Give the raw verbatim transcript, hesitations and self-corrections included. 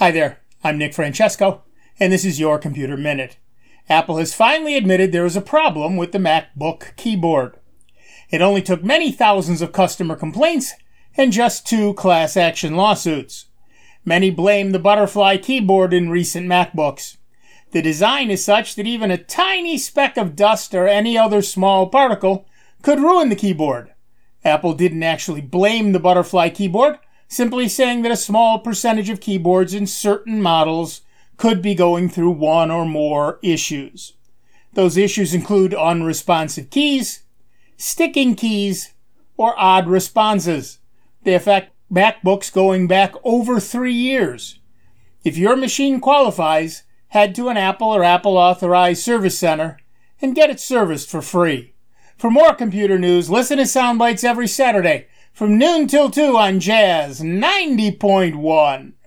Hi there, I'm Nick Francesco, and this is your Computer Minute. Apple has finally admitted there is a problem with the MacBook keyboard. It only took many thousands of customer complaints and just two class action lawsuits. Many blame the butterfly keyboard in recent MacBooks. The design is such that even a tiny speck of dust or any other small particle could ruin the keyboard. Apple didn't actually blame the butterfly keyboard, simply saying that a small percentage of keyboards in certain models could be going through one or more issues. Those issues include unresponsive keys, sticking keys, or odd responses. They affect MacBooks going back over three years. If your machine qualifies, head to an Apple or Apple-authorized service center and get it serviced for free. For more computer news, listen to Soundbites every Saturday from noon till two on Jazz ninety point one.